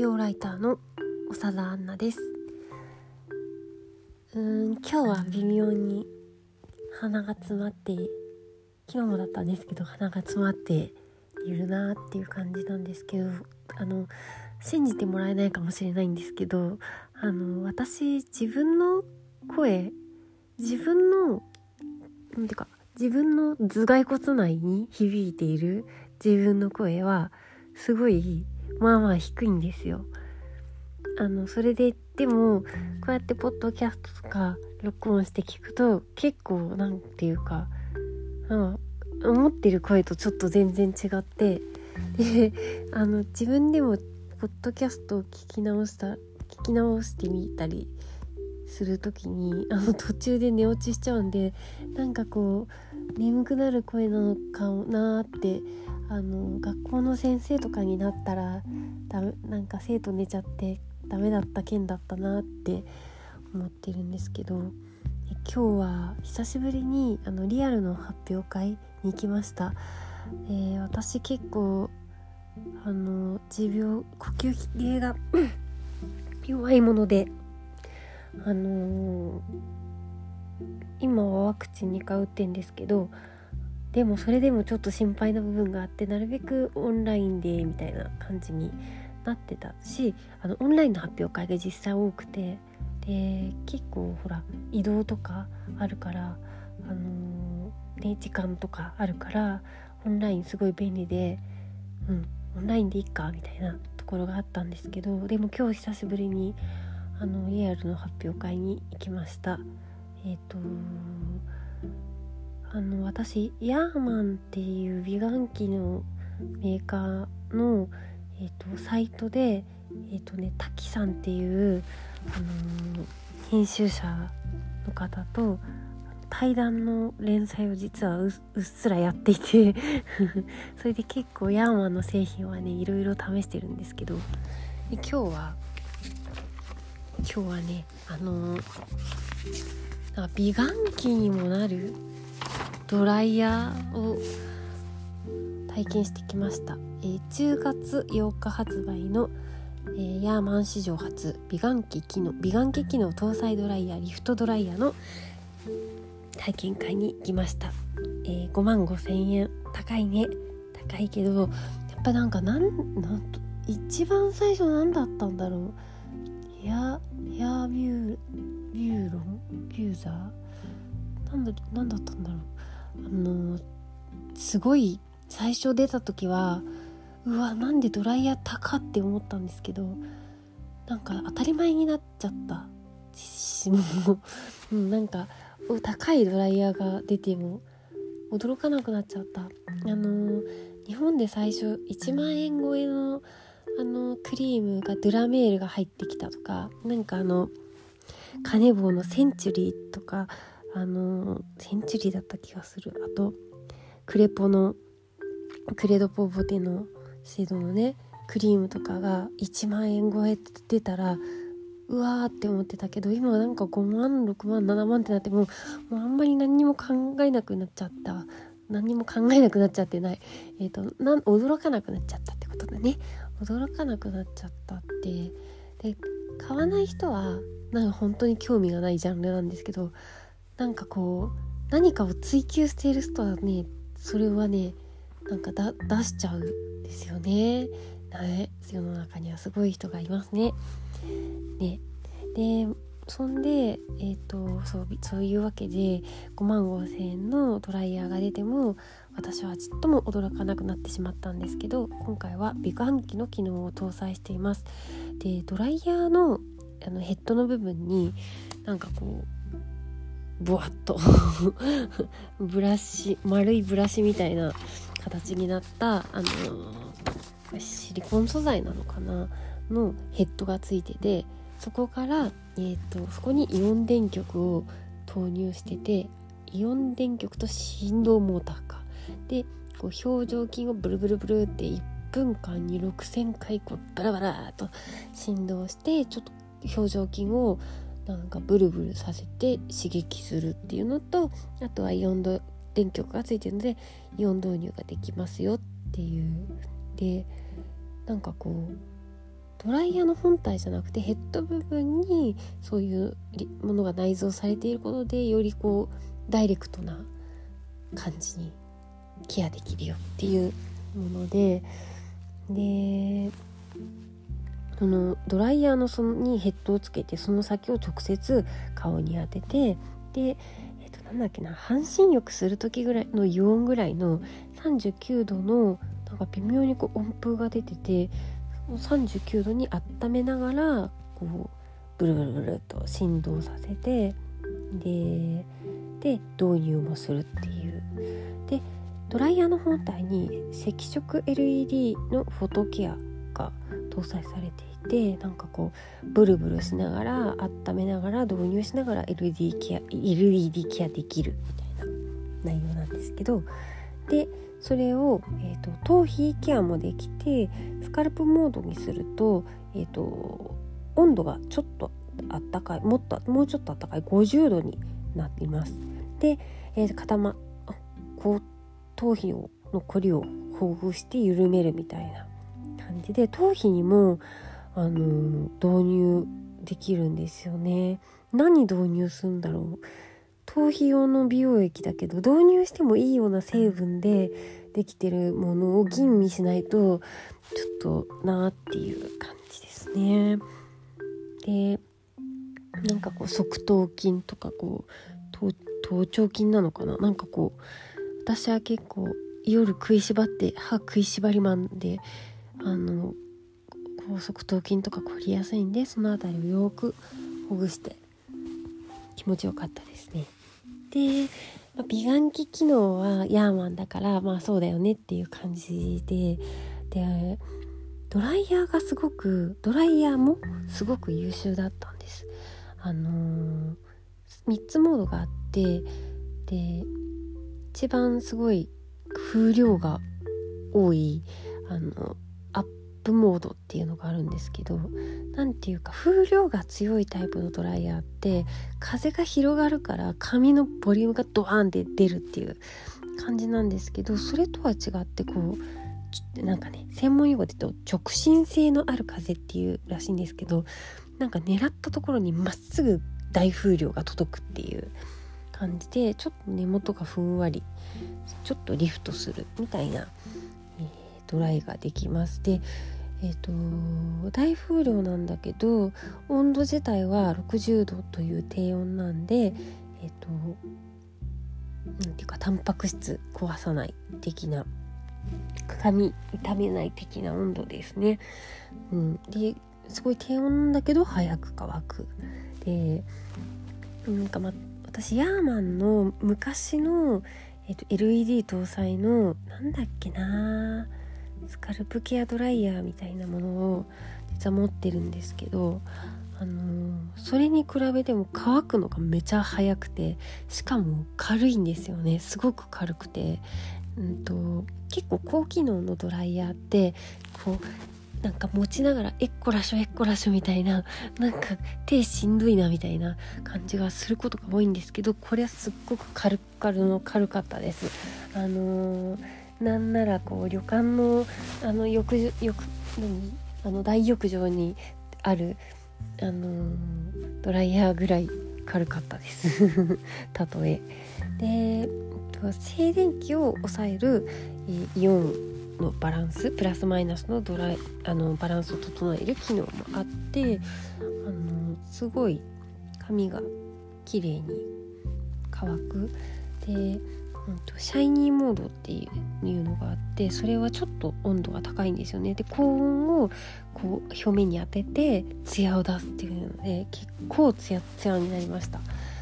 美容ライターの長田アンナです。今日は微妙に鼻が詰まって、昨日もだったんですけど鼻が詰まっているなっていう感じなんですけど、信じてもらえないかもしれないんですけど、私自分の声、自分の頭蓋骨内に響いている自分の声はすごいまあまあ低いんですよ。それでもこうやってポッドキャストとか録音して聞くと結構なんていうか、思ってる声とちょっと全然違って、で自分でもポッドキャストを聞き直してみたりするときに途中で寝落ちしちゃうんで、なんかこう眠くなる声なのかなって、学校の先生とかになったらなんか生徒寝ちゃってダメだった件だったなって思ってるんですけど、今日は久しぶりにリアルの発表会に行きました。私結構持病、呼吸器系が弱いもので、今はワクチン2回打ってんですけど、でもそれでもちょっと心配な部分があって、なるべくオンラインでみたいな感じになってたし、オンラインの発表会が実際多くて、で結構移動とかあるから、時間とかあるからオンラインすごい便利で、オンラインでいいかみたいなところがあったんですけど、でも今日久しぶりにリアルの発表会に行きました。私ヤーマンっていう美顔器のメーカーの、サイトで滝さんっていう編集者の方と対談の連載を実はうっすらやっていてそれで結構ヤーマンの製品はねいろいろ試してるんですけど、今日はねなんか美顔器にもなるドライヤーを体験してきました。10月8日発売の、ヤーマン史上初美顔器機能搭載ドライヤーリフトドライヤーの体験会に行きました。55,000円、高いけど、やっぱなんか一番最初何だったんだろう、ヘアビューザーなんだったんだろう。すごい最初出た時はなんでドライヤー高って思ったんですけど、なんか当たり前になっちゃったなんか高いドライヤーが出ても驚かなくなっちゃった。日本で最初1万円超えのクリームがドゥラメールが入ってきたとか、なんかカネボウのセンチュリーとかセンチュリーだった気がする。あとクレドポボテのシェードのねクリームとかが1万円超えって出たらうわーって思ってたけど、今はなんか5万6万7万ってなってもうあんまり何にも考えなくなっちゃってない、驚かなくなっちゃったってことだね。驚かなくなっちゃったってで、買わない人はなんか本当に興味がないジャンルなんですけど、なんかこう何かを追求している人はね、それはねなんか出しちゃうんですよね。世の中にはすごい人がいますね。でそんでそういうわけで55,000円のドライヤーが出ても私はちっとも驚かなくなってしまったんですけど、今回は美顔器の機能を搭載しています。でドライヤーのヘッドの部分になんかこうブワッと丸いブラシみたいな形になったシリコン素材なのかなのヘッドがついてて、そこからそこにイオン電極を投入してて、イオン電極と振動モーターかでこう表情筋をブルブルブルって1分間に6000回こうバラバラと振動して、ちょっと表情筋をなんかブルブルさせて刺激するっていうのと、あとはイオン電極がついてるのでイオン導入ができますよっていう。でなんかこうドライヤーの本体じゃなくてヘッド部分にそういうものが内蔵されていることで、よりこうダイレクトな感じにケアできるよっていうもので、そのドライヤーのにヘッドをつけて、その先を直接顔に当てて、で、なんだっけな、半身浴する時ぐらいの油温ぐらいの39度のなんか微妙にこう温風が出てて、39度に温めながらこうブルブルブルと振動させて、で導入もするっていう。でドライヤーの本体に赤色 LED のフォトケアが搭載されていて、なんかこうブルブルしながら温めながら導入しながら LED ケアできるみたいな内容なんですけど、でそれを、頭皮ケアもできて、スカルプモードにすると、温度がちょっとあったかい、もうちょっとあったかい50度になっています。で、こう頭皮のこりをほぐして緩めるみたいな感じで、頭皮にも導入できるんですよね。何導入するんだろう。頭皮用の美容液だけど、導入してもいいような成分でできてるものを吟味しないとちょっとなっていう感じですね。でなんかこう側頭筋とかこう頭頂筋なのかな、なんかこう私は結構夜食いしばって歯食いしばりマンでこう側頭筋とか凝りやすいんで、そのあたりをよくほぐして気持ちよかったですね。で、美顔器機能はヤーマンだからそうだよねっていう感じで、ドライヤーもすごく優秀だったんです。3つモードがあって、で一番すごい風量が多いアップモードっていうのがあるんですけど、なんていうか風量が強いタイプのドライヤーって風が広がるから髪のボリュームがドワーンって出るっていう感じなんですけど、それとは違ってこうなんかね、専門用語で言うと直進性のある風っていうらしいんですけど、なんか狙ったところにまっすぐ大風量が届くっていう感じで、ちょっと根元がふんわりちょっとリフトするみたいな、ドライができます。で大風量なんだけど温度自体は60度という低温なんで、なんていうかタンパク質壊さない的な、髪傷めない的な温度ですね。ですごい低温なんだけど早く乾く。でなんか私ヤーマンの昔の、LED 搭載のなんだっけな、スカルプケアドライヤーみたいなものを実は持ってるんですけど、それに比べても乾くのがめちゃ早くて、しかも軽いんですよね。すごく軽くて、結構高機能のドライヤーってこうなんか持ちながらえっこらしょみたいな、なんか手しんどいなみたいな感じがすることが多いんですけど、これはすっごく軽かったです。なんならこう旅館の大浴場にあるドライヤーぐらい軽かったです例えで、静電気を抑えるイオンのバランス、プラスマイナスのバランスを整える機能もあって、すごい髪が綺麗に乾く。でシャイニーモードっていうのがあって、それはちょっと温度が高いんですよね。で高温をこう表面に当ててツヤを出すっていうので、結構ツヤツヤになりました。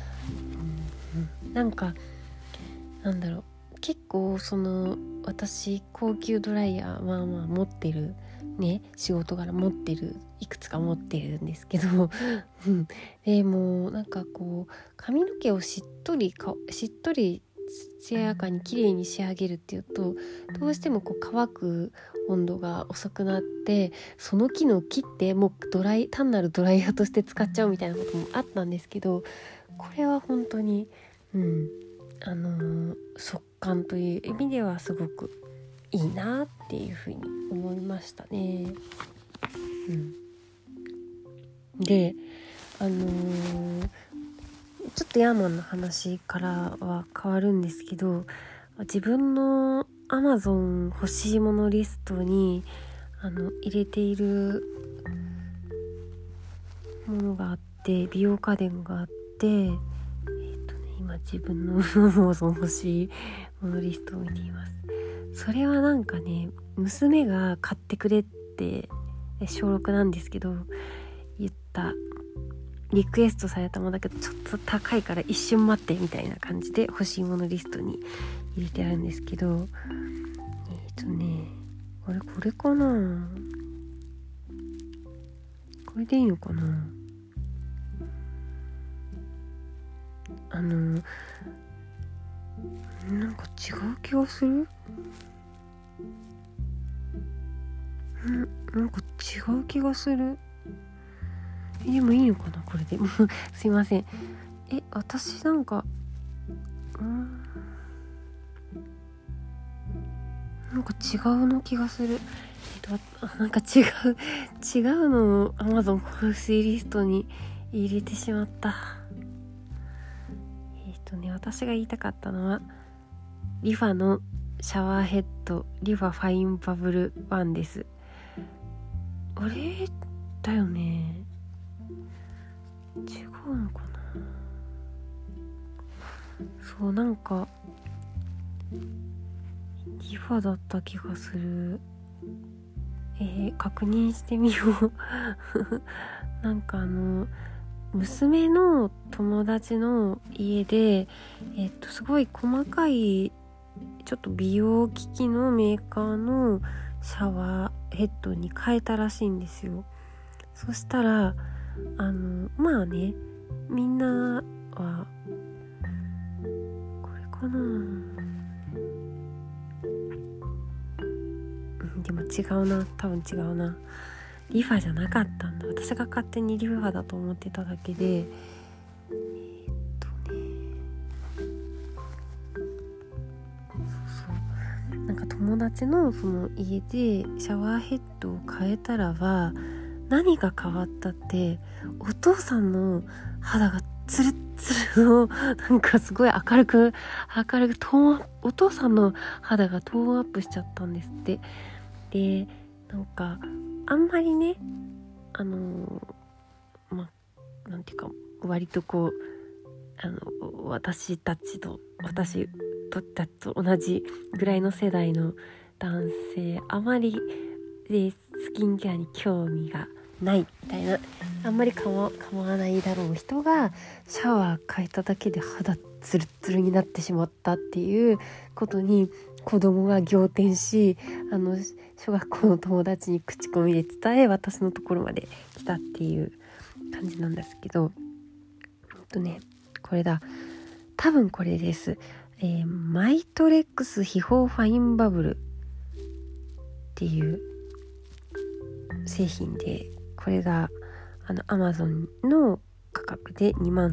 なんかなんだろう、結構私高級ドライヤー持ってるね、仕事柄持ってる、いくつか持ってるんですけどでもなんかこう髪の毛をしっとり艶やかに綺麗に仕上げるっていうと、どうしてもこう乾く温度が遅くなって、その機能を切ってもう単なるドライヤーとして使っちゃうみたいなこともあったんですけど、これは本当に速乾という意味ではすごくいいなっていうふうに思いましたね。 でちょっとヤーマンの話からは変わるんですけど、自分の Amazon 欲しいものリストに入れているものがあって、美容家電があって、今自分の Amazon 欲しいものリストを見ています。それはなんかね、娘が買ってくれって小6なんですけど言ったリクエストされたものだけど、ちょっと高いから一瞬待ってみたいな感じで欲しいものリストに入れてあるんですけど、これかな、これでいいのかな。なんか違う気がする。なんか違う気がする。でもいいのかな、これで。すいません。私なんかなんか違うの気がする。なんか違うのを Amazon 欲しいリストに入れてしまった。私が言いたかったのはリファのシャワーヘッド、リファファインバブル1です。あれだよね。違うのかな。そう、なんかリファだった気がする。確認してみよう。なんか娘の友達の家で、すごい細かいちょっと美容機器のメーカーのシャワーヘッドに変えたらしいんですよ。そしたらまあね、みんなはこれかな、でも違うな、多分違うな。リファじゃなかったんだ。私が勝手にリファだと思ってただけで、なんか友達のその家でシャワーヘッドを変えたらば、何が変わったって、お父さんの肌がツルッツルの、なんかすごい明るくお父さんの肌がトーンアップしちゃったんですって。で、なんかあんまりね、なんていうか、割とこう私たちと同じぐらいの世代の男性、あまりでスキンケアに興味がないみたいな、あんまり構わないだろう人がシャワー変えただけで肌ツルツルになってしまったっていうことに子供が仰天し、小学校の友達に口コミで伝え、私のところまで来たっていう感じなんですけど、これだ、多分これです。マイトレックス秘宝ファインバブルっていう製品で、これがAmazon の価格で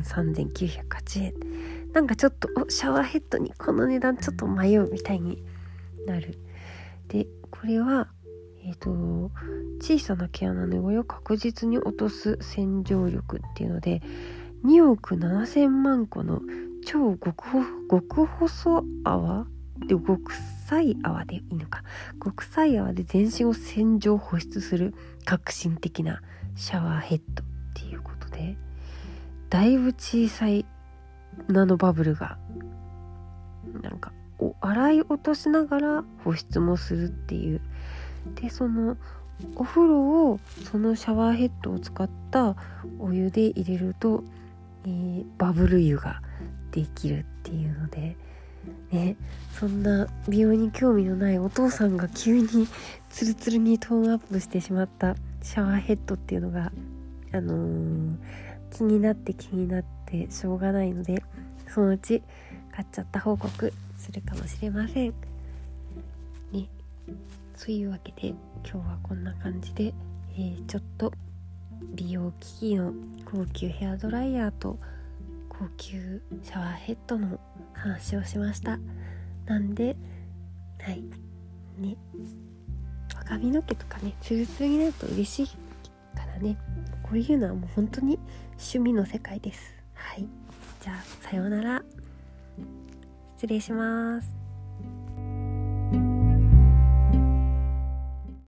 23,908 円。なんかちょっとシャワーヘッドにこの値段ちょっと迷うみたいになる。で、これは小さな毛穴の汚れを確実に落とす洗浄力っていうので、2億7,000万個の超極細泡で、極細泡でいいのか、極細泡で全身を洗浄保湿する革新的なシャワーヘッドっていうことで、だいぶ小さいナノバブルがなんか洗い落としながら保湿もするっていう。で、そのお風呂をそのシャワーヘッドを使ったお湯で入れると、バブル湯ができるっていうのでね、そんな美容に興味のないお父さんが急にツルツルにトーンアップしてしまったシャワーヘッドっていうのが、気になってしょうがないので、そのうち買っちゃった報告するかもしれませんね。そういうわけで今日はこんな感じで、ちょっと美容機器の高級ヘアドライヤーと高級シャワーヘッドの話をしました。なんで若髪の毛とかね、ツルツルになると嬉しいからね、 こういうのはもう本当に趣味の世界です。はい、じゃあさようなら、失礼します。